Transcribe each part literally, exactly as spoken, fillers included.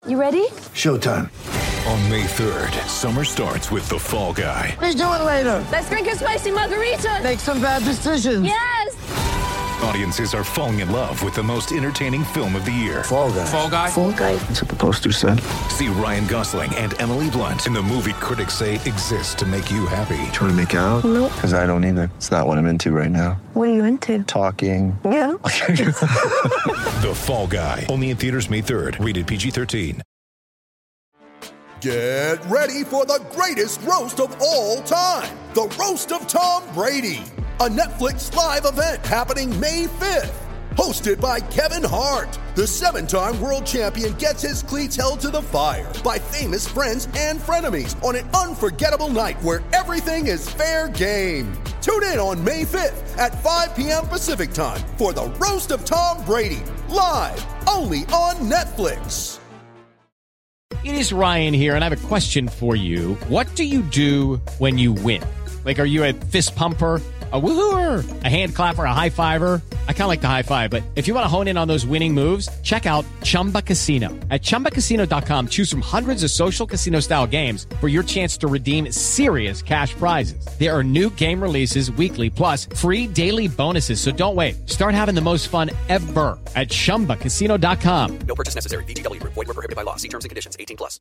You ready? Showtime. On May third, summer starts with The Fall Guy. Let's do it later. Let's drink a spicy margarita. Make some bad decisions. Yes! Audiences are falling in love with the most entertaining film of the year. Fall Guy. Fall Guy? Fall Guy. That's what the poster said. See Ryan Gosling and Emily Blunt in the movie critics say exists to make you happy. Trying to make it out? Nope. Because I don't either. It's not what I'm into right now. What are you into? Talking. Yeah. The Fall Guy. Only in theaters May third. Rated P G thirteen. Get ready for the greatest roast of all time. The Roast of Tom Brady. A Netflix live event happening May fifth. Hosted by Kevin Hart. The seven-time world champion gets his cleats held to the fire by famous friends and frenemies on an unforgettable night where everything is fair game. Tune in on May fifth at five p.m. Pacific time for the Roast of Tom Brady. Live only on Netflix. It is Ryan here, and I have a question for you. What do you do when you win? Like, are you a fist pumper, a woohooer, a hand clapper, a high fiver? I kind of like the high five, but if you want to hone in on those winning moves, check out Chumba Casino. At chumba casino dot com, choose from hundreds of social casino-style games for your chance to redeem serious cash prizes. There are new game releases weekly, plus free daily bonuses, so don't wait. Start having the most fun ever at chumba casino dot com. No purchase necessary. V G W. Void where prohibited by law. See terms and conditions. eighteen plus.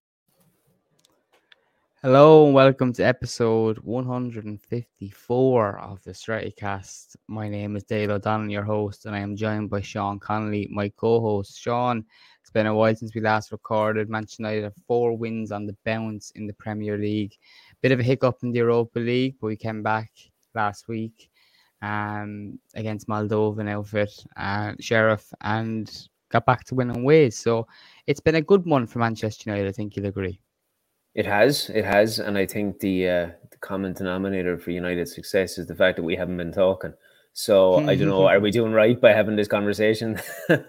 Hello and welcome to episode one fifty-four of the Strattycast. My name is Dale O'Donnell, your host, and I am joined by Sean Connolly, my co-host. Sean, it's been a while since we last recorded. Manchester United have four wins on the bounce in the Premier League. Bit of a hiccup in the Europa League, but we came back last week um, against Moldovan outfit, uh, Sheriff, and got back to winning ways. So it's been a good month for Manchester United, I think you'll agree. It has, it has, and I think the uh, the common denominator for United's success is the fact that we haven't been talking. So I don't know, are we doing right by having this conversation? Well,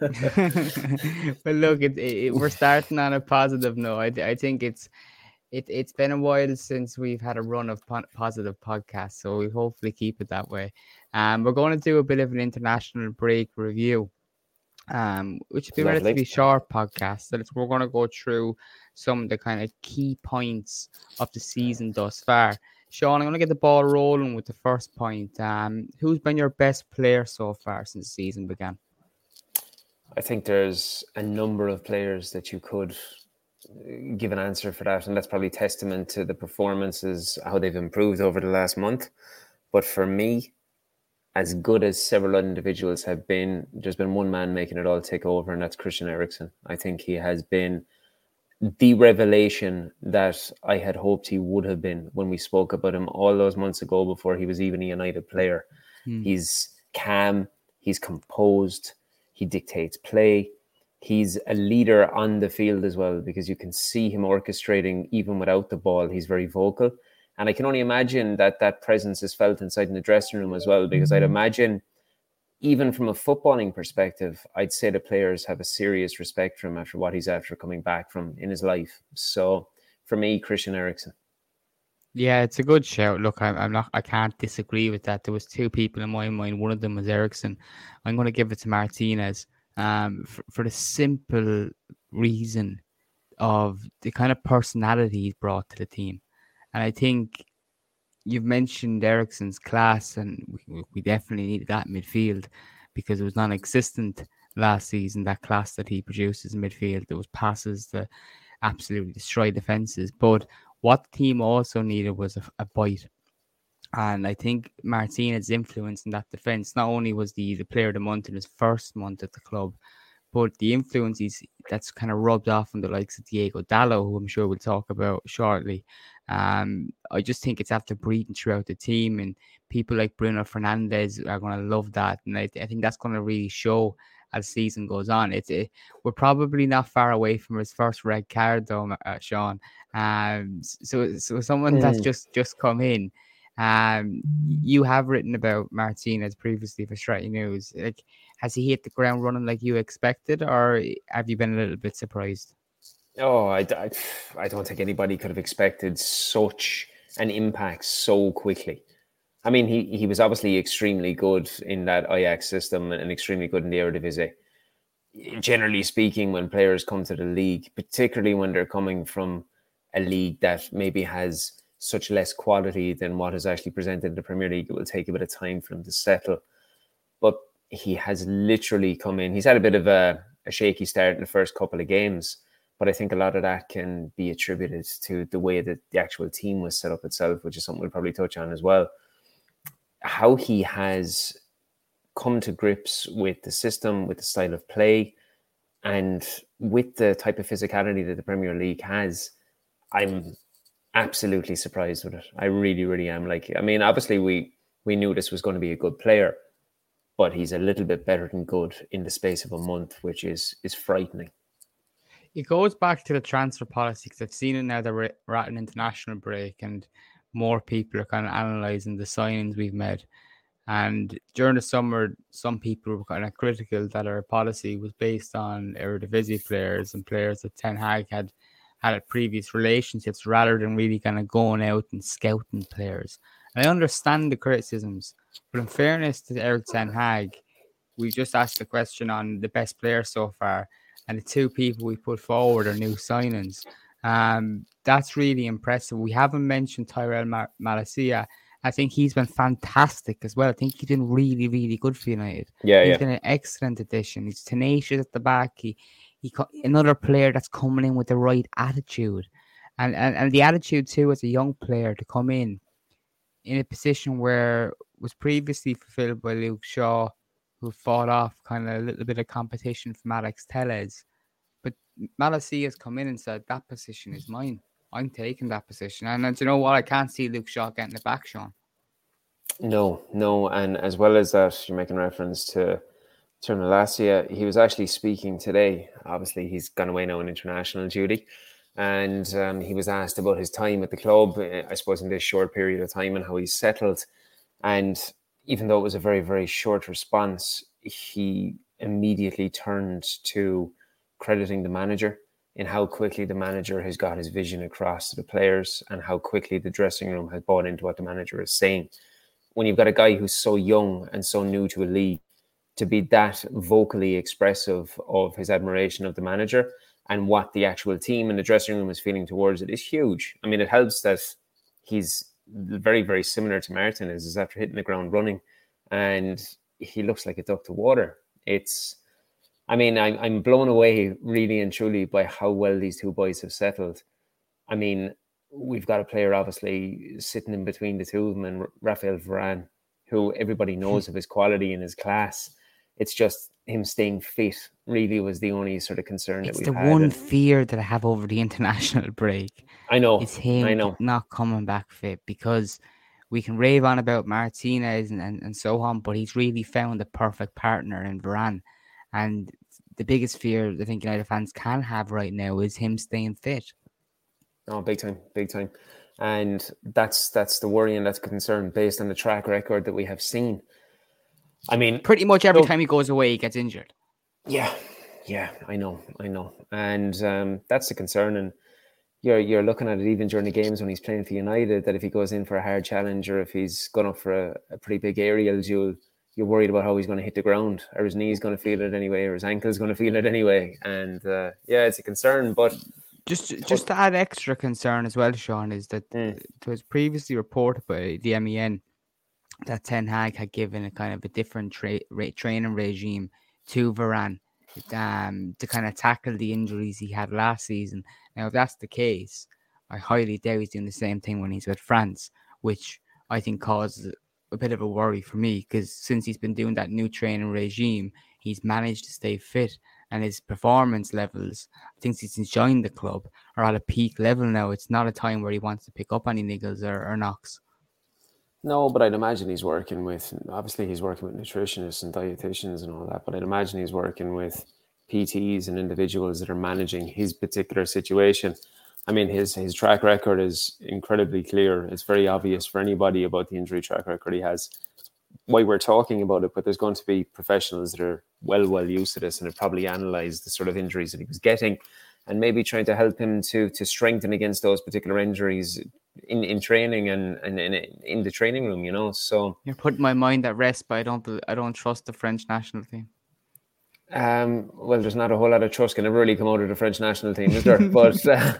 look, it, it, we're starting on a positive note. I, I think it's it it's been a while since we've had a run of po- positive podcasts, so we hopefully keep it that way. Um, we're going to do a bit of an international break review, um, which will be a Lovely. relatively short podcast. So it's, we're going to go through some of the kind of key points of the season thus far. Sean, I'm going to get the ball rolling with the first point. Um, who's been your best player so far since the season began? I think there's a number of players that you could give an answer for that, and that's probably testament to the performances, how they've improved over the last month. But for me, as good as several individuals have been, there's been one man making it all take over, and that's Christian Eriksen. I think he has been the revelation that I had hoped he would have been when we spoke about him all those months ago before he was even a United player. Hmm. He's calm, he's composed, he dictates play. He's a leader on the field as well, because you can see him orchestrating even without the ball. He's very vocal. And I can only imagine that that presence is felt inside in the dressing room as well, because I'd imagine, even from a footballing perspective, I'd say the players have a serious respect for him after what he's after coming back from in his life. So for me, Christian Eriksen. Yeah, it's a good shout. Look, I'm, I'm not, I can't disagree with that. There was two people in my mind. One of them was Eriksen. I'm going to give it to Martinez um, for, for the simple reason of the kind of personality he's brought to the team. And I think you've mentioned Eriksen's class, and we, we definitely needed that midfield because it was non-existent last season, that class that he produces in midfield. There was passes that absolutely destroy defenses. But what the team also needed was a, a bite. And I think Martinez's influence in that defence, not only was the, the player of the month in his first month at the club, but the influence he's, that's kind of rubbed off on the likes of Diego Dallo, who I'm sure we'll talk about shortly. Um, I just think it's after breathing throughout the team, and people like Bruno Fernandes are going to love that. And I, I think that's going to really show as the season goes on. It's it, We're probably not far away from his first red card, though, uh, Sean. Um, so, so someone mm. that's just, just come in. Um, you have written about Martinez previously for Stratty News. Like, has he hit the ground running like you expected, or have you been a little bit surprised? Oh, I, I, I don't think anybody could have expected such an impact so quickly. I mean, he, he was obviously extremely good in that Ajax system and extremely good in the Eredivisie. generally speaking, when players come to the league, particularly when they're coming from a league that maybe has such less quality than what is actually presented in the Premier League, it will take a bit of time for them to settle. But he has literally come in. He's had a bit of a, a shaky start in the first couple of games, but I think a lot of that can be attributed to the way that the actual team was set up itself, which is something we'll probably touch on as well. How he has come to grips with the system, with the style of play, and with the type of physicality that the Premier League has, I'm absolutely surprised with it. I really, really am. Like, I mean, obviously we we knew this was going to be a good player, but he's a little bit better than good in the space of a month, which is is frightening. It goes back to the transfer policy, because I've seen it now that we're, we're at an international break and more people are kind of analysing the signings we've made. And during the summer, some people were kind of critical that our policy was based on Eredivisie players and players that Ten Hag had had previous relationships, rather than really kind of going out and scouting players. And I understand the criticisms, but in fairness to Erik Ten Hag, we just asked the question on the best player so far, and the two people we put forward are new signings. Um, that's really impressive. We haven't mentioned Tyrell Mar- Malacia. I think he's been fantastic as well. I think he's been really, really good for United. Yeah, he's yeah. been an excellent addition. He's tenacious at the back. He, he, another player that's coming in with the right attitude, and and and the attitude too as a young player to come in in a position where was previously fulfilled by Luke Shaw, who fought off kind of a little bit of competition from Alex Telles. But Malacia has come in and said, that position is mine. I'm taking that position. And, and you know what? I can't see Luke Shaw getting it back, Sean. No, no. And as well as that, you're making reference to to Malacia. He was actually speaking today. Obviously, he's gone away now on international duty. And um, he was asked about his time at the club, I suppose, in this short period of time and how he's settled. And even though it was a very, very short response, he immediately turned to crediting the manager in how quickly the manager has got his vision across to the players and how quickly the dressing room has bought into what the manager is saying. When you've got a guy who's so young and so new to a league, to be that vocally expressive of his admiration of the manager and what the actual team and the dressing room is feeling towards it is huge. I mean, it helps that he's very, very similar to Martin is, is after hitting the ground running, and he looks like a duck to water. It's, I mean, I'm, I'm blown away really and truly by how well these two boys have settled. I mean, we've got a player obviously sitting in between the two of them, and Raphael Varane, who everybody knows of his quality and his class. It's just him staying fit really was the only sort of concern it's that we had. had. It's the one and fear that I have over the international break. I know. It's him I know. not coming back fit, because we can rave on about Martinez and, and, and so on, but he's really found the perfect partner in Varane. And the biggest fear I think United fans can have right now is him staying fit. Oh, big time, big time. And that's that's the worry and that's the concern based on the track record that we have seen. I mean, pretty much every so, time he goes away, he gets injured. Yeah, yeah, I know, I know. And um, that's the concern. And you're you're looking at it even during the games when he's playing for United, that if he goes in for a hard challenge or if he's gone up for a, a pretty big aerial duel, you're worried about how he's going to hit the ground, or his knee's going to feel it anyway, or his ankle's going to feel it anyway. And uh, yeah, it's a concern. But just just to add extra concern as well, Sean, is that mm. it was previously reported by the M E N that Ten Hag had given a kind of a different tra- ra- training regime to Varane um, to kind of tackle the injuries he had last season. Now, if that's the case, I highly doubt he's doing the same thing when he's with France, which I think causes a bit of a worry for me, because since he's been doing that new training regime, he's managed to stay fit, and his performance levels, I think since he's joined the club, are at a peak level now. It's not a time where he wants to pick up any niggles or, or knocks. No, but I'd imagine he's working with, obviously he's working with nutritionists and dietitians and all that, but I'd imagine he's working with P Ts and individuals that are managing his particular situation. I mean, his his track record is incredibly clear. It's very obvious for anybody about the injury track record he has. Why we're talking about it, but there's going to be professionals that are well, well used to this and have probably analysed the sort of injuries that he was getting and maybe trying to help him to to strengthen against those particular injuries in, in training and, and, and in the training room, you know. So you're putting my mind at rest, but I don't I don't trust the French national team. Um, well, there's not a whole lot of trust can ever really come out of the French national team, is there? But uh,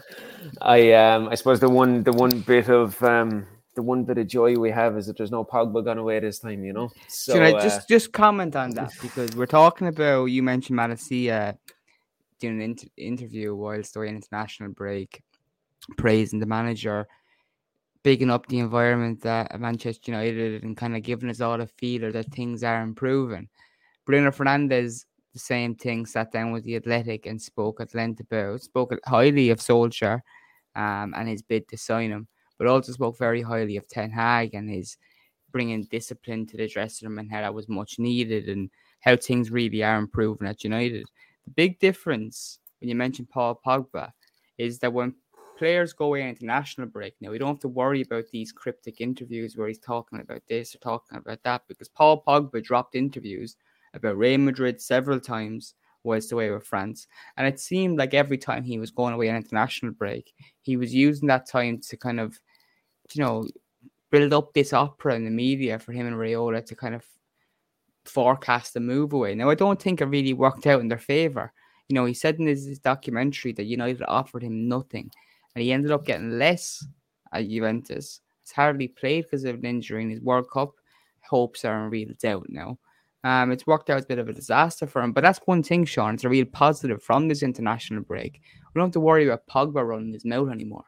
I, um, I suppose the one, the one bit of, um, the one bit of joy we have is that there's no Pogba gone away this time. You know. So Should I uh, just just comment on that, because we're talking about, you mentioned Malacia doing an inter- interview whilst away in international break, praising the manager, bigging up the environment at Manchester United, and kind of giving us all a feeler that things are improving. Bruno Fernandes, the same thing, sat down with the Athletic and spoke at length about, spoke highly of Solskjaer um, and his bid to sign him, but also spoke very highly of Ten Hag and his bringing discipline to the dressing room and how that was much needed and how things really are improving at United. The big difference when you mention Paul Pogba is that when players go away into national break now, we don't have to worry about these cryptic interviews where he's talking about this or talking about that, because Paul Pogba dropped interviews about Real Madrid several times whilst away with France. And it seemed like every time he was going away on international break, he was using that time to kind of, you know, build up this opera in the media for him and Raiola to kind of forecast the move away. Now, I don't think it really worked out in their favour. You know, he said in his, his documentary that United offered him nothing, and he ended up getting less at Juventus. He's hardly played because of an injury in his World Cup. Hopes are in real doubt now. Um, it's worked out as a bit of a disaster for him, but that's one thing, Sean. It's a real positive from this international break. We don't have to worry about Pogba running his mouth anymore.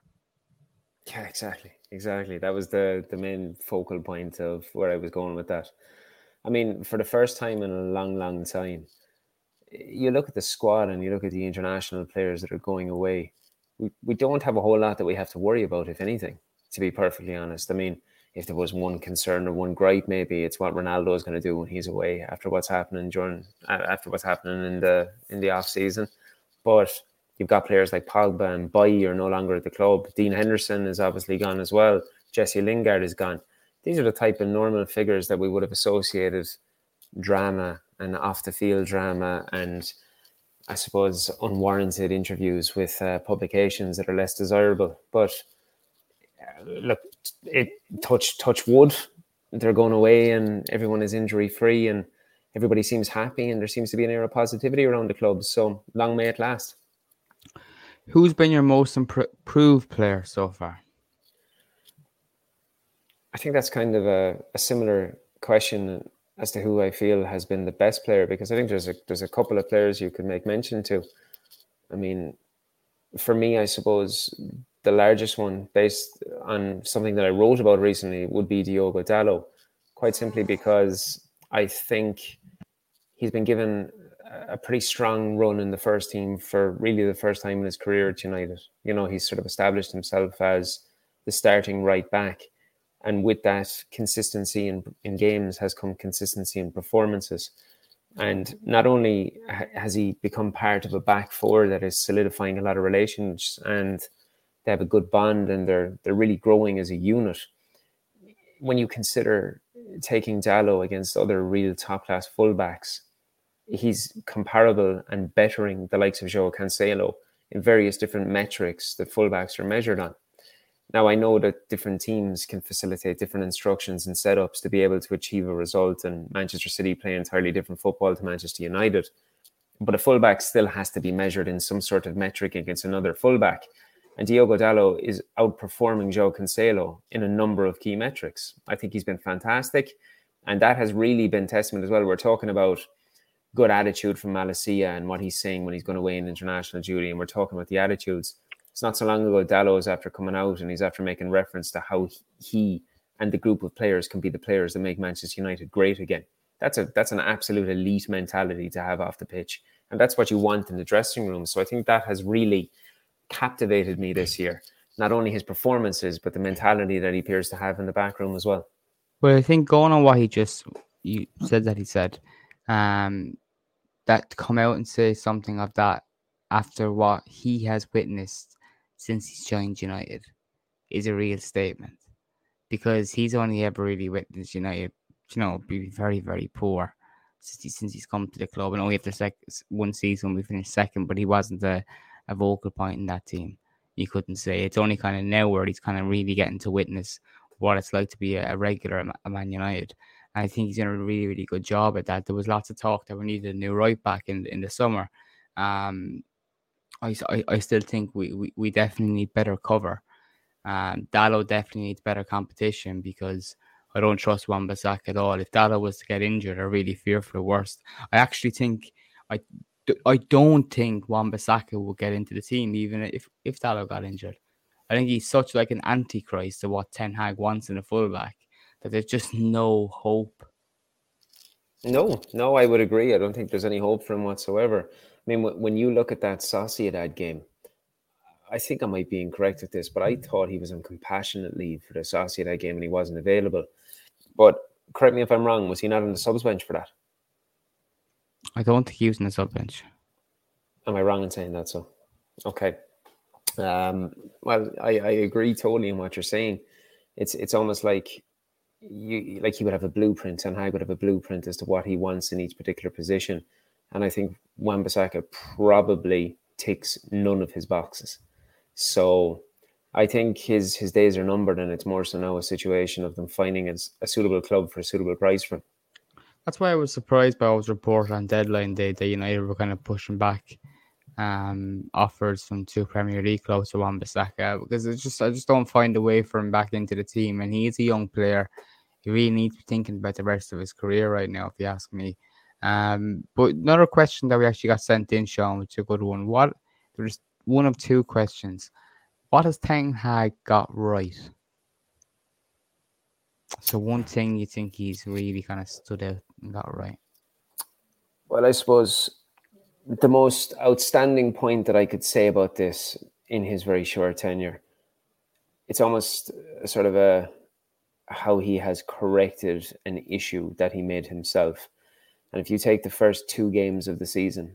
Yeah, exactly. Exactly. That was the, the main focal point of where I was going with that. I mean, for the first time in a long, long time, you look at the squad and you look at the international players that are going away. We, we don't have a whole lot that we have to worry about, if anything, to be perfectly honest. I mean, if there was one concern or one gripe, maybe it's what Ronaldo is going to do when he's away after what's happening during after what's happening in the in the off season. But you've got players like Pogba and Bailly are no longer at the club. Dean Henderson is obviously gone as well. Jesse Lingard is gone. These are the type of normal figures that we would have associated drama and off-the-field drama and, I suppose, unwarranted interviews with uh, publications that are less desirable. But uh, look, it touch touch wood. They're going away and everyone is injury-free and everybody seems happy and there seems to be an air of positivity around the club. So long may it last. Who's been your most improved player so far? I think that's kind of a, a similar question as to who I feel has been the best player, because I think there's a there's a couple of players you could make mention to. I mean, for me, I suppose the largest one, based on something that I wrote about recently, would be Diogo Dalot, quite simply because I think he's been given a pretty strong run in the first team for really the first time in his career at United. You know, he's sort of established himself as the starting right back. And with that, consistency in, in games has come consistency in performances. And not only has he become part of a back four that is solidifying a lot of relations and they have a good bond and they're they're really growing as a unit. When you consider taking Dalot against other real top-class fullbacks, he's comparable and bettering the likes of João Cancelo in various different metrics that fullbacks are measured on. Now, I know that different teams can facilitate different instructions and setups to be able to achieve a result, and Manchester City play entirely different football to Manchester United. But a fullback still has to be measured in some sort of metric against another fullback. And Diogo Dalot is outperforming João Cancelo in a number of key metrics. I think he's been fantastic. And that has really been testament as well. We're talking about good attitude from Malacia and what he's saying when he's going away in international duty. And we're talking about the attitudes. It's not so long ago, Dalot is after coming out and he's after making reference to how he and the group of players can be the players that make Manchester United great again. That's a that's an absolute elite mentality to have off the pitch. And that's what you want in the dressing room. So I think that has really captivated me this year. Not only his performances, but the mentality that he appears to have in the back room as well. Well, I think going on what he just you said that he said, um, that to come out and say something of that after what he has witnessed since he's joined United is a real statement, because he's only ever really witnessed United, you know, be very, very poor since, he, since he's come to the club. And only after sec- one season we finished second, but he wasn't a, a vocal point in that team. You couldn't say. It's only kind of now where he's kind of really getting to witness what it's like to be a, a regular at Man United. And I think he's done a really, really good job at that. There was lots of talk that we needed a new right back in in the summer. Um, I, I, I still think we, we, we definitely need better cover. Um, Dalot definitely needs better competition because I don't trust Wan-Bissaka at all. If Dalot was to get injured, I really fear for the worst. I actually think I, I don't think Wan-Bissaka will get into the team even if if Dalot got injured. I think he's such like an antichrist to what Ten Hag wants in a fullback that there's just no hope. No, no, I would agree. I don't think there's any hope for him whatsoever. I mean, when you look at that Sociedad game, I think I might be incorrect with this, but I thought he was on compassionate leave for the Sociedad game and he wasn't available. But correct me if I'm wrong, was he not on the subs bench for that? I don't think he was on the sub bench. Am I wrong in saying that? So, okay. Um, well, I, I agree totally in what you're saying. It's it's almost like you like he would have a blueprint, and Hag would have a blueprint as to what he wants in each particular position. And I think Wan-Bissaka probably ticks none of his boxes. So I think his his days are numbered, and it's more so now a situation of them finding a, a suitable club for a suitable price for him. That's why I was surprised by O's report on deadline day that United were kind of pushing back um, offers from two Premier League clubs to Wan-Bissaka, because it's just I just don't find a way for him back into the team, and he is a young player. He really needs to be thinking about the rest of his career right now, if you ask me. Um, but another question that we actually got sent in, Sean, which is a good one. What there's one of two questions. What has Ten Hag got right? So one thing you think he's really kind of stood out and got right. Well, I suppose the most outstanding point that I could say about this in his very short tenure, it's almost a sort of a how he has corrected an issue that he made himself. And if you take the first two games of the season,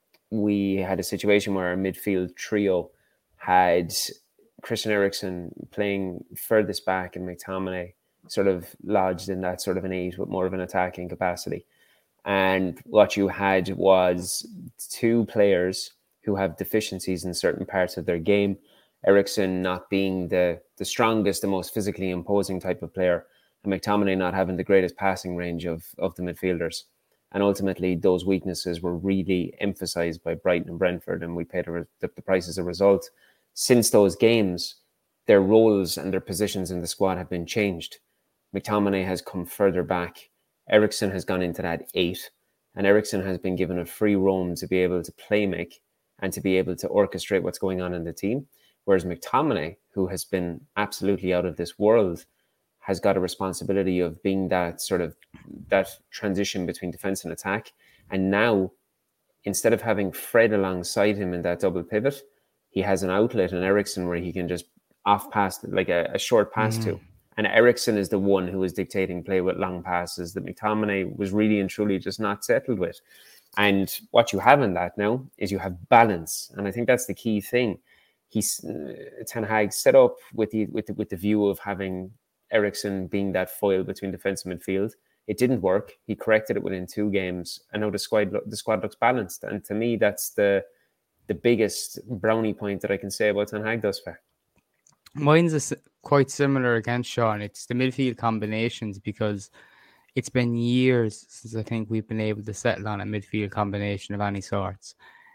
we had a situation where our midfield trio had Christian Eriksen playing furthest back and McTominay sort of lodged in that sort of an eight with more of an attacking capacity. And what you had was two players who have deficiencies in certain parts of their game. Eriksen not being the, the strongest, the most physically imposing type of player, and McTominay not having the greatest passing range of, of the midfielders. And ultimately, those weaknesses were really emphasized by Brighton and Brentford, and we paid a, the, the price as a result. Since those games, their roles and their positions in the squad have been changed. McTominay has come further back. Eriksen has gone into that eight, and Eriksen has been given a free roam to be able to play make and to be able to orchestrate what's going on in the team. Whereas McTominay, who has been absolutely out of this world, has got a responsibility of being that sort of that transition between defense and attack. And now, instead of having Fred alongside him in that double pivot, he has an outlet in Eriksen where he can just off pass, like a, a short pass mm. to. And Eriksen is the one who is dictating play with long passes that McTominay was really and truly just not settled with. And what you have in that now is you have balance. And I think that's the key thing. He's uh, Ten Hag set up with the, with the with the view of having Eriksen being that foil between defence and midfield. It didn't work. He corrected it within two games, and now the squad the squad looks balanced. And to me, that's the the biggest brownie point that I can say about Ten Hag thus far. Mine's a, quite similar again, Sean. It's the midfield combinations, because it's been years since I think we've been able to settle on a midfield combination of any sorts.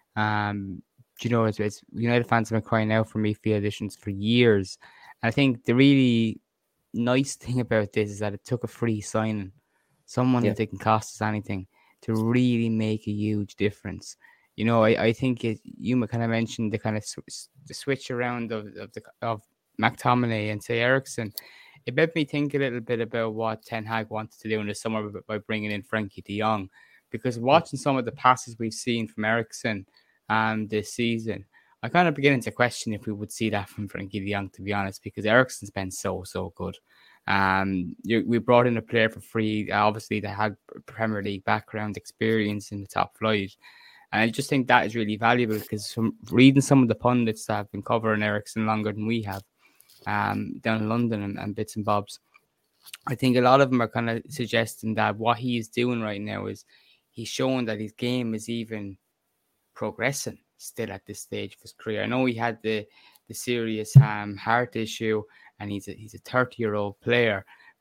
Um, you know, it's, it's United fans have been crying out for midfield additions for years. And I think the really nice thing about this is that it took a free signing, someone yeah. that didn't cost us anything, to really make a huge difference. You know, I, I think it, you kind of mentioned the kind of sw- the switch around of of, the, of McTominay and say Eriksen. It made me think a little bit about what Ten Hag wanted to do in the summer by bringing in Frankie de Jong, because watching some of the passes we've seen from Eriksen um, this season, I kind of beginning to question if we would see that from Frankie de Jong, to be honest, because Eriksen's been so, so good. Um, you, we brought in a player for free, obviously, that had Premier League background experience in the top flight. And I just think that is really valuable, because from reading some of the pundits that have been covering Eriksen longer than we have um, down in London and, and bits and bobs, I think a lot of them are kind of suggesting that what he is doing right now is he's showing that his game is even progressing still at this stage of his career. I know he had the the serious um, heart issue, and he's a, he's a thirty-year-old player,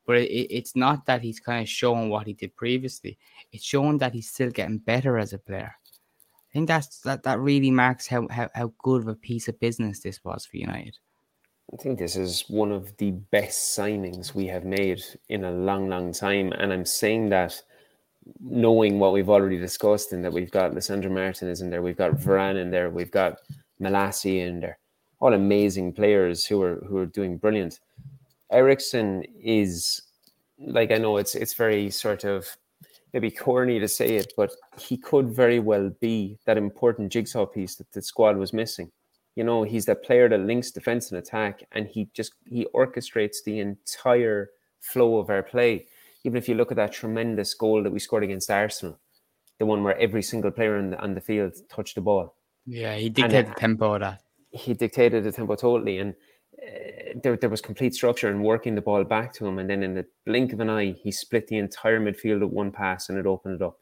But it, it's not that he's kind of showing what he did previously. It's showing that he's still getting better as a player. I think that's that, that really marks how, how, how good of a piece of business this was for United. I think this is one of the best signings we have made in a long, long time. And I'm saying that knowing what we've already discussed, and that we've got Lisandro Martinez in there, we've got Varane in there, we've got Malacia in there, all amazing players who are who are doing brilliant. Eriksen is, like, I know it's it's very sort of maybe corny to say it, but he could very well be that important jigsaw piece that the squad was missing. You know, he's that player that links defense and attack, and he just he orchestrates the entire flow of our play. Even if you look at that tremendous goal that we scored against Arsenal, the one where every single player on the, on the field touched the ball. Yeah, he dictated the tempo of that. He dictated the tempo totally, and uh, there, there was complete structure and working the ball back to him. And then in the blink of an eye, he split the entire midfield at one pass, and it opened it up.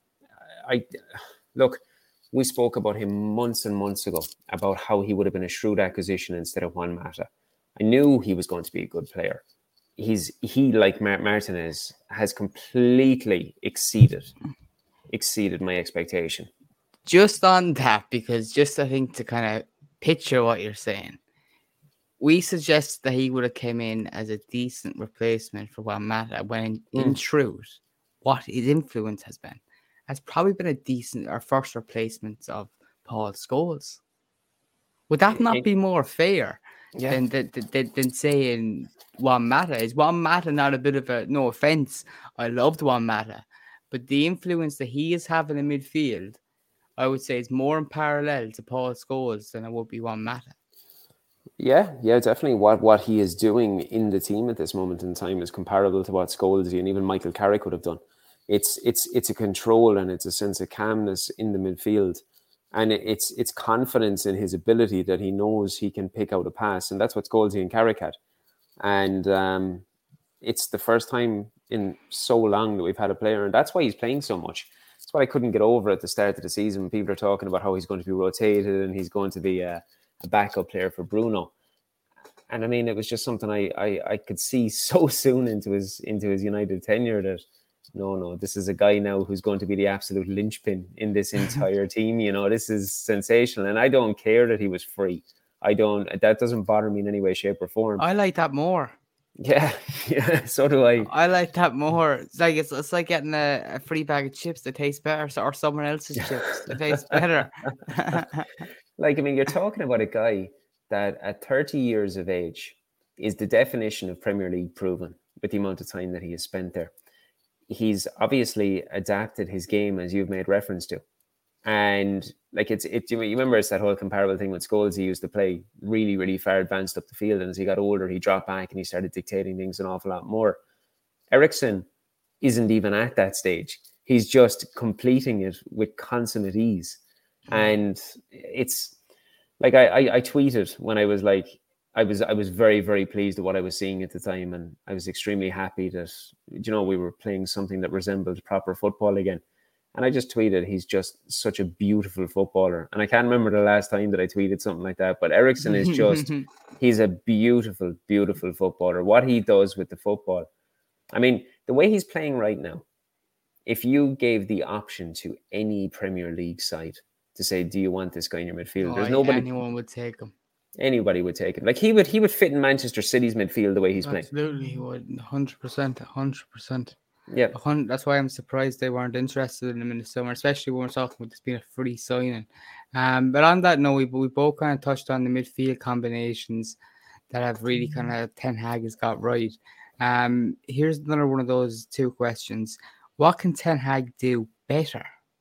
I look, we spoke about him months and months ago about how he would have been a shrewd acquisition instead of Juan Mata. I knew he was going to be a good player. He's he like Martinez has completely exceeded exceeded my expectation. Just on that, because just I think to kind of picture what you're saying, we suggest that he would have come in as a decent replacement for Juan Mata, when in, mm. in truth, what his influence has been has probably been a decent or first replacement of Paul Scholes. Would that not be more fair? Yeah. Than, than, than, than saying Juan Mata? Is Juan Mata not a bit of a, no offense, I loved Juan Mata, but the influence that he is having in midfield, I would say, is more in parallel to Paul Scholes than it would be Juan Mata. Yeah, yeah, definitely. What what he is doing in the team at this moment in time is comparable to what Scholes and even Michael Carrick would have done. It's it's it's a control and it's a sense of calmness in the midfield. And it's it's confidence in his ability that he knows he can pick out a pass. And that's what Scholesy and Carrick had. And um, it's the first time in so long that we've had a player. And that's why he's playing so much. That's why I couldn't get over at the start of the season. People are talking about how he's going to be rotated and he's going to be a, a backup player for Bruno. And I mean, it was just something I, I, I could see so soon into his into his United tenure that No, no, this is a guy now who's going to be the absolute linchpin in this entire team. You know, this is sensational. And I don't care that he was free. I don't, that doesn't bother me in any way, shape or form. I like that more. Yeah, yeah, so do I. I like that more. It's like it's, it's like getting a, a free bag of chips that tastes better, or someone else's chips that tastes better. Like, I mean, you're talking about a guy that at thirty years of age is the definition of Premier League proven with the amount of time that he has spent there. He's obviously adapted his game, as you've made reference to. And like it's, it, you remember it's that whole comparable thing with Scholes. He used to play really, really far advanced up the field. And as he got older, he dropped back and he started dictating things an awful lot more. Eriksen isn't even at that stage. He's just completing it with consummate ease. And it's like, I, I, I tweeted when I was like, I was I was very, very pleased at what I was seeing at the time. And I was extremely happy that, you know, we were playing something that resembled proper football again. And I just tweeted, he's just such a beautiful footballer. And I can't remember the last time that I tweeted something like that. But Eriksen is just, he's a beautiful, beautiful footballer. What he does with the football. I mean, the way he's playing right now, if you gave the option to any Premier League side to say, do you want this guy in your midfield? Oh, There's nobody. Anyone would take him. Anybody would take him. Like he would, he would fit in Manchester City's midfield the way he's Absolutely, playing. Absolutely, he would. one hundred percent, one hundred percent. Yeah. That's why I'm surprised they weren't interested in him in the summer, especially when we're talking about this being a free signing. Um, but on that note, we, we both kind of touched on the midfield combinations that have really kind of Ten Hag has got right. Um, here's another one of those two questions. What can Ten Hag do better?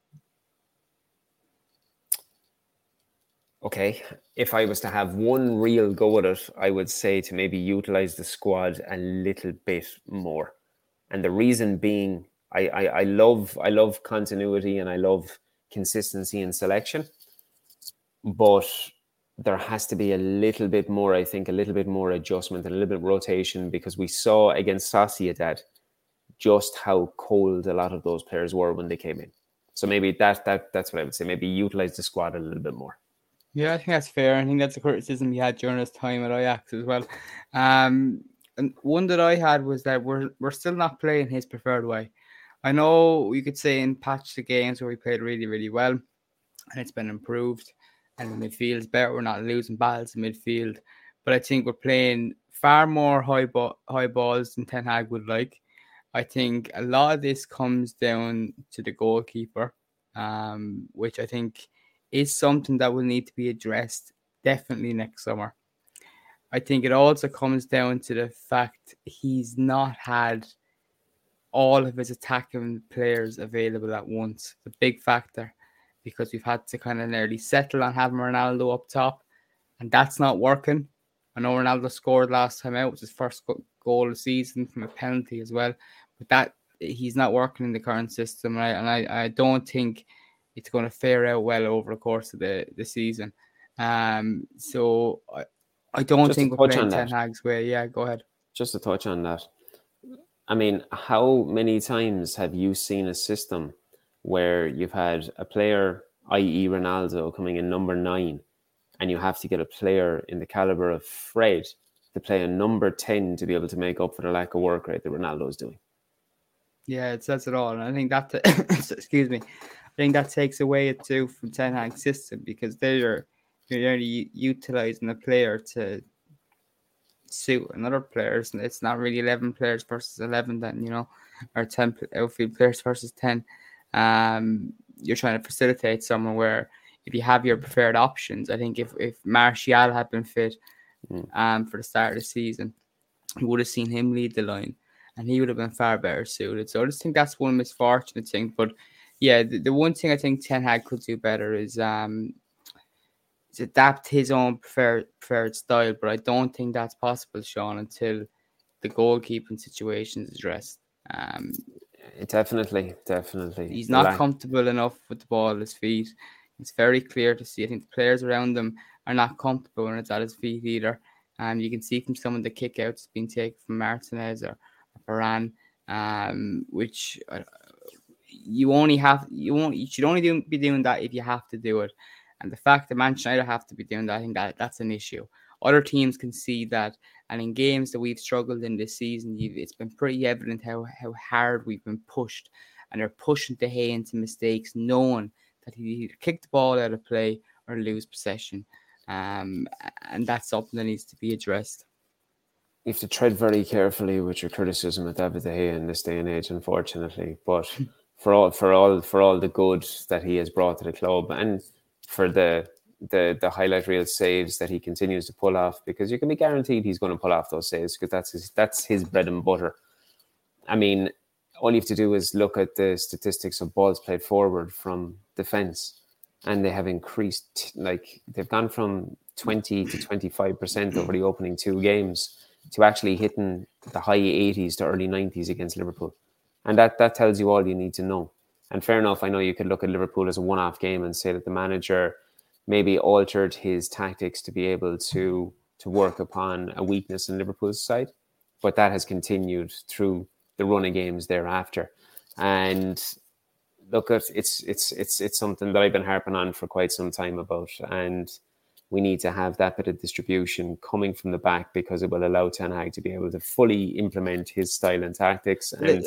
Okay, if I was to have one real go at it, I would say to maybe utilize the squad a little bit more. And the reason being, I, I, I love I love continuity and I love consistency in selection. But there has to be a little bit more, I think, a little bit more adjustment and a little bit of rotation, because we saw against Sociedad just how cold a lot of those players were when they came in. So maybe that that that's what I would say. Maybe utilize the squad a little bit more. Yeah, I think that's fair. I think that's a criticism he had during his time at Ajax as well. Um, and one that I had was that we're we're still not playing his preferred way. I know you could say in patch the games where we played really, really well, and it's been improved, and the midfield's better. We're not losing battles in midfield, but I think we're playing far more high ball, high balls than Ten Hag would like. I think a lot of this comes down to the goalkeeper, um, which I think is something that will need to be addressed definitely next summer. I think it also comes down to the fact he's not had all of his attacking players available at once. The big factor, because we've had to kind of nearly settle on having Ronaldo up top, and that's not working. I know Ronaldo scored last time out, which was his first goal of the season from a penalty as well, but that he's not working in the current system, right? And I, I don't think it's going to fare out well over the course of the, the season. Um, so I, I don't Just think to we're touch playing on Ten that. Hag's way. Yeah, go ahead. Just to touch on that. I mean, how many times have you seen a system where you've had a player, that is. Ronaldo, coming in number nine, and you have to get a player in the caliber of Fred to play a number ten to be able to make up for the lack of work rate that Ronaldo is doing? Yeah, it says it all. And I think that, excuse me, I think that takes away it too from Ten Hag's system, because they're, you're only utilising a player to suit another players, and it's not really eleven players versus eleven then, you know, or ten outfield players versus ten. Um, you're trying to facilitate someone where if you have your preferred options, I think if, if Martial had been fit mm. um, for the start of the season, you would have seen him lead the line and he would have been far better suited. So I just think that's one misfortunate thing. But yeah, the, the one thing I think Ten Hag could do better is um, to adapt his own preferred, preferred style. But I don't think that's possible, Sean, until the goalkeeping situation is addressed. Um, definitely, definitely. He's not like... comfortable enough with the ball at his feet. It's very clear to see. I think the players around him are not comfortable when it's at his feet either. And you can see from some of the kickouts being taken from Martinez or, or Varane, um, which uh, you only have, you won't, you should only do, be doing that if you have to do it. And the fact that Manchester United have to be doing that, I think that that's an issue. Other teams can see that, and in games that we've struggled in this season, you've, it's been pretty evident how how hard we've been pushed, and they're pushing De Gea into mistakes, knowing that he either kick the ball out of play or lose possession, um, and that's something that needs to be addressed. You have to tread very carefully with your criticism of David De Gea in this day and age, unfortunately. But for all for all for all the good that he has brought to the club, and for the the the highlight reel saves that he continues to pull off, because you can be guaranteed he's going to pull off those saves because that's his that's his bread and butter. I mean, all you have to do is look at the statistics of balls played forward from defence, and they have increased. Like, they've gone from twenty to twenty-five percent over the opening two games to actually hitting the high eighties to early nineties against Liverpool. And that, that tells you all you need to know. And fair enough, I know you could look at Liverpool as a one-off game and say that the manager maybe altered his tactics to be able to, to work upon a weakness in Liverpool's side, but that has continued through the run of games thereafter. And look, at it's it's it's it's something that I've been harping on for quite some time about, and we need to have that bit of distribution coming from the back, because it will allow Ten Hag to be able to fully implement his style and tactics. And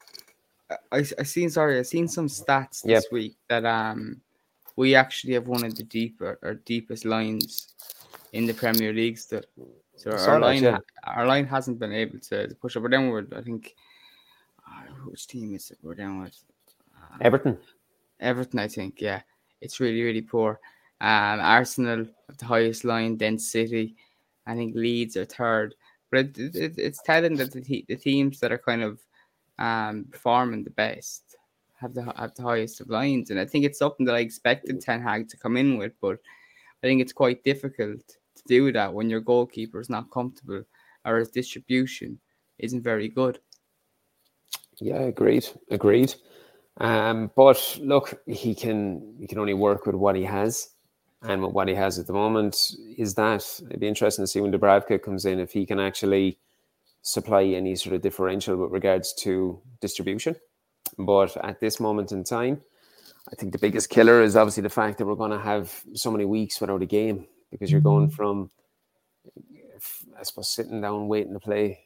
I I seen sorry I seen some stats this yep. week that um we actually have one of the deeper or deepest lines in the Premier League still. So our Solid, line yeah. our line hasn't been able to, to push up or downward. I think uh, which team is it we're down with? Uh, Everton. Everton, I think, yeah. It's really, really poor. Um, Arsenal have the highest line, then City. I think Leeds are third. But it, it, it's telling that the, te- the teams that are kind of um, performing the best have the have the highest of lines. And I think it's something that I expected Ten Hag to come in with, but I think it's quite difficult to do that when your goalkeeper is not comfortable or his distribution isn't very good. Yeah, agreed. Agreed. Um, but look, he can he can only work with what he has, and what he has at the moment is that. It'd be interesting to see when Dubravka comes in, if he can actually supply any sort of differential with regards to distribution. But at this moment in time, I think the biggest killer is obviously the fact that we're going to have so many weeks without a game, because you're going from, I suppose, sitting down waiting to play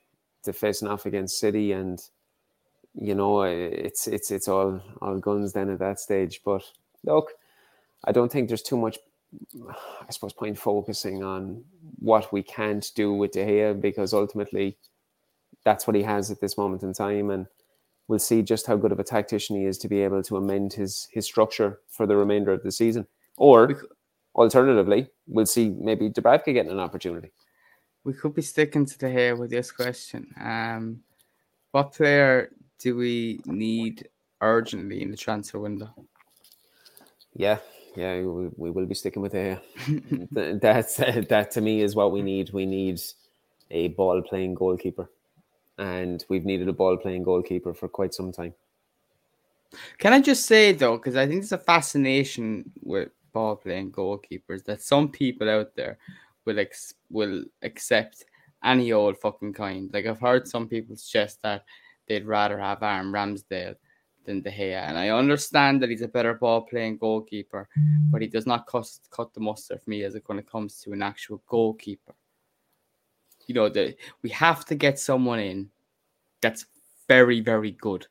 to facing off against City, and you know it's it's it's all all guns then at that stage. But look, I don't think there's too much, I suppose, point focusing on what we can't do with De Gea, because ultimately that's what he has at this moment in time, and we'll see just how good of a tactician he is to be able to amend his his structure for the remainder of the season. Or alternatively, we'll see maybe Dubravka getting an opportunity. We could be sticking to the hair with this question. Um, what player do we need urgently in the transfer window? Yeah, yeah, we, we will be sticking with the hair. That's that to me is what we need. We need a ball-playing goalkeeper, and we've needed a ball-playing goalkeeper for quite some time. Can I just say though, because I think there's a fascination with ball-playing goalkeepers that some people out there will ex- will accept any old fucking kind. Like I've heard some people suggest that they'd rather have Aaron Ramsdale than De Gea, and I understand that he's a better ball-playing goalkeeper, but he does not cut, cut the mustard for me as it when it comes to an actual goalkeeper. You know, the, we have to get someone in that's very, very good.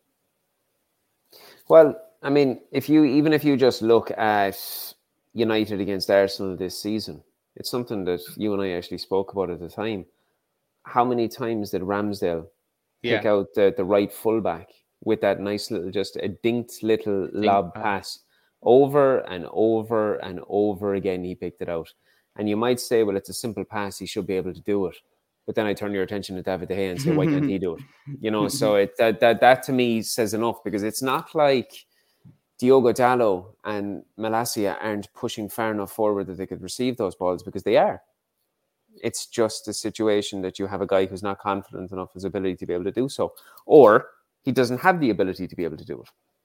Well, I mean, if you even if you just look at United against Arsenal this season, it's something that you and I actually spoke about at the time. How many times did Ramsdale Yeah. pick out the, the right fullback with that nice little, just a dinked little Dink lob pass. pass? Over and over and over again, he picked it out. And you might say, well, it's a simple pass, he should be able to do it. But then I turn your attention to David De Gea and say, why can't he do it? You know, so it that, that that to me says enough, because it's not like Diogo Dalot and Malacia aren't pushing far enough forward that they could receive those balls, because they are. It's just a situation that you have a guy who's not confident enough in his ability to be able to do so, or he doesn't have the ability to be able to do it.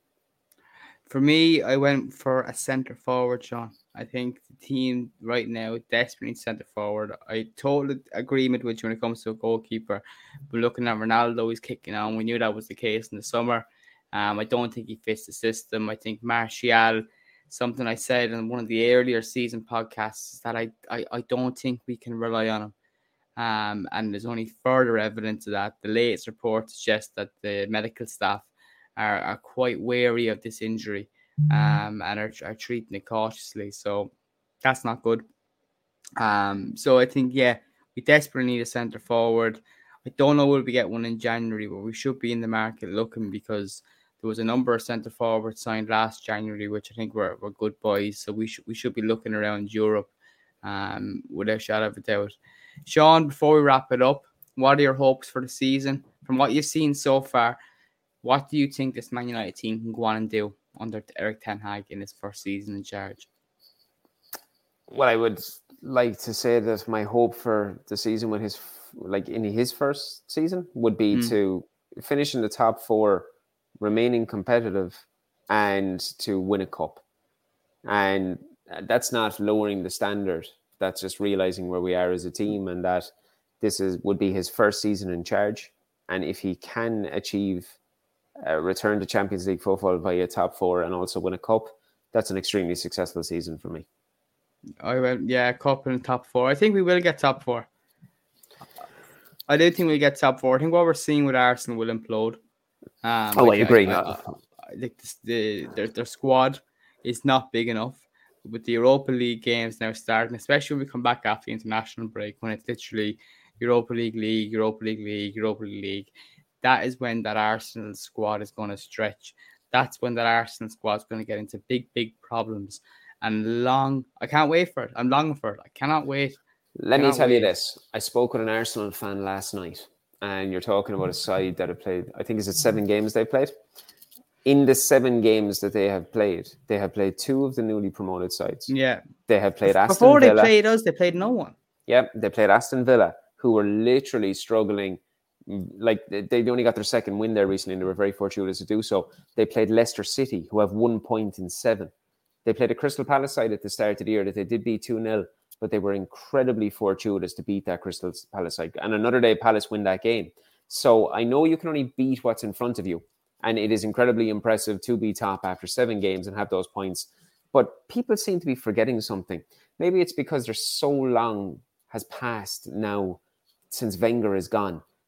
For me, I went for a centre forward, Sean. I think the team right now desperately needs centre forward. I totally agreement with you when it comes to a goalkeeper. But looking at Ronaldo, he's kicking on. We knew that was the case in the summer. Um, I don't think he fits the system. I think Martial, something I said in one of the earlier season podcasts, is that I, I, I don't think we can rely on him. Um, and there's only further evidence of that. The latest report suggests that the medical staff are, are quite wary of this injury um, and are, are treating it cautiously. So that's not good. Um, so I think, yeah, we desperately need a centre forward. I don't know will we get one in January, but we should be in the market looking, because there was a number of centre forwards signed last January, which I think were, were good boys. So we should we should be looking around Europe um, without a shadow of a doubt. Sean, before we wrap it up, what are your hopes for the season? From what you've seen so far, what do you think this Man United team can go on and do under Erik ten Hag in his first season in charge? Well, I would like to say that my hope for the season with his, like in his first season, would be mm. to finish in the top four, remaining competitive, and to win a cup. And that's not lowering the standard. That's just realizing where we are as a team, and that this is would be his first season in charge. And if he can achieve a return to Champions League football via top four and also win a cup, that's an extremely successful season for me. I went, yeah, cup and top four. I think we will get top four. I do think we'll get top four. I think what we're seeing with Arsenal will implode. Um, oh, I, I agree. I, I, I, I think the, the, their, their squad is not big enough. With the Europa League games now starting, especially when we come back after the international break, when it's literally Europa League, League, Europa League, League, Europa League, League, that is when that Arsenal squad is going to stretch. That's when that Arsenal squad is going to get into big, big problems. And long, I can't wait for it. I'm longing for it. I cannot wait. Let cannot me tell wait. you this. I spoke with an Arsenal fan last night, and you're talking about a side that have played, I think is it seven games they played? In the seven games that they have played, they have played two of the newly promoted sides. Yeah. They have played Aston Before Villa. Before they played us, they played no one. Yep, they played Aston Villa, who were literally struggling. Like, they only got their second win there recently, and they were very fortuitous to do so. They played Leicester City, who have one point in seven. They played a Crystal Palace side at the start of the year that they did beat two nil, but they were incredibly fortuitous to beat that Crystal Palace side. And another day, Palace win that game. So I know you can only beat what's in front of you. And it is incredibly impressive to be top after seven games and have those points. But people seem to be forgetting something. Maybe it's because there's so long has passed now since Wenger is gone.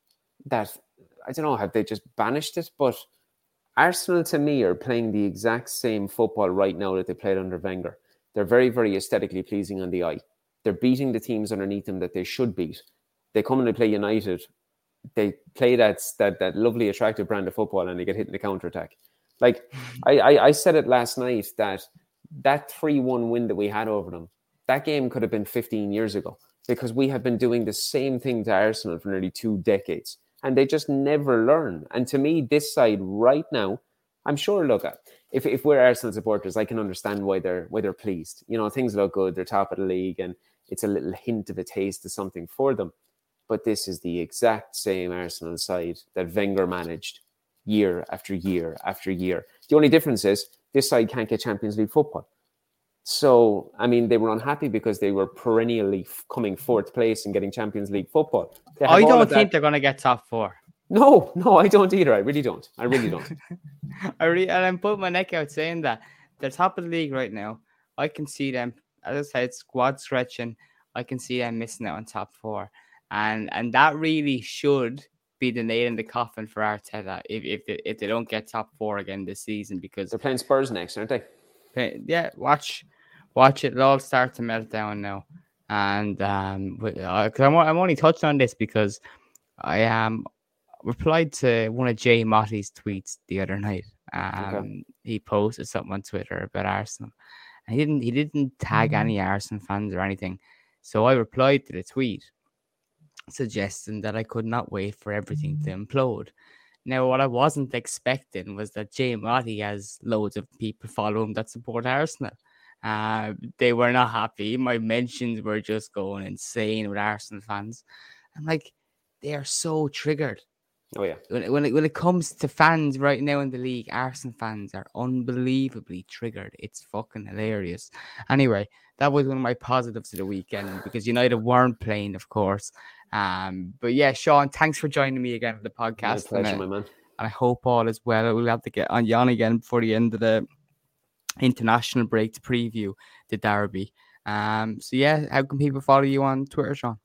that, I don't know, have they just banished it? But Arsenal, to me, are playing the exact same football right now that they played under Wenger. They're very, very aesthetically pleasing on the eye. They're beating the teams underneath them that they should beat. They come and they play United. They play that, that, that lovely, attractive brand of football and they get hit in the counter-attack. Like, I, I, I said it last night that that three one win that we had over them, that game could have been fifteen years ago because we have been doing the same thing to Arsenal for nearly two decades. And they just never learn. And to me, this side right now, I'm sure, look, if if we're Arsenal supporters, I can understand why they're why they're pleased. You know, things look good. They're top of the league and it's a little hint of a taste of something for them. But this is the exact same Arsenal side that Wenger managed year after year after year. The only difference is this side can't get Champions League football. So, I mean, they were unhappy because they were perennially f- coming fourth place and getting Champions League football. I don't think they're going to get top four. No, no, I don't either. I really don't. I really don't. I really, and I'm putting my neck out saying that they're top of the league right now. I can see them, as I said, squad stretching. I can see them missing out on top four. And and that really should be the nail in the coffin for Arteta if if they, if they don't get top four again this season, because they're playing Spurs next, aren't they? Yeah, watch watch it. It'll all start to melt down now. And um, but, uh, cause I'm I'm only touched on this because I um replied to one of Jay Motty's tweets the other night. Um, okay. He posted something on Twitter about Arsenal, and he didn't he didn't tag mm-hmm. any Arsenal fans or anything. So I replied to the tweet, suggesting that I could not wait for everything to implode. Now, what I wasn't expecting was that Jay Motty has loads of people follow him that support Arsenal. Uh, they were not happy. My mentions were just going insane with Arsenal fans. I'm like, they are so triggered. Oh, yeah. When, when, it, when it comes to fans right now in the league, Arsenal fans are unbelievably triggered. It's fucking hilarious. Anyway, that was one of my positives of the weekend because United weren't playing, of course. Um, but yeah, Sean, thanks for joining me again for the podcast. My pleasure, and, my man. And I hope all is well. We'll have to get on you on again before the end of the international break to preview the derby. Um, so yeah, how can people follow you on Twitter, Sean?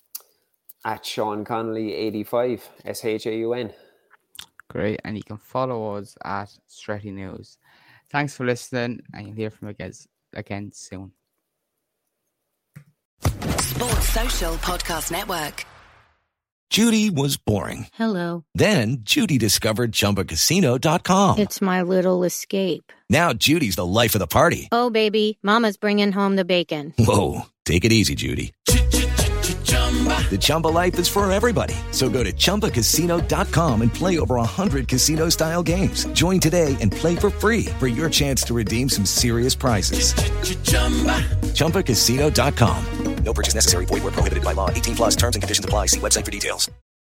At Sean Connolly eighty-five, S H A U N. Great, and you can follow us at Stretty News. Thanks for listening, and you'll hear from us again, again soon. Sports Social Podcast Network. Judy was boring. Hello. Then Judy discovered Chumba Casino dot com. It's my little escape. Now Judy's the life of the party. Oh, baby, mama's bringing home the bacon. Whoa, take it easy, Judy. The Chumba life is for everybody. So go to Chumba Casino dot com and play over one hundred casino-style games. Join today and play for free for your chance to redeem some serious prizes. Chumba Casino dot com. No purchase necessary. Void where prohibited by law. eighteen plus terms and conditions apply. See website for details.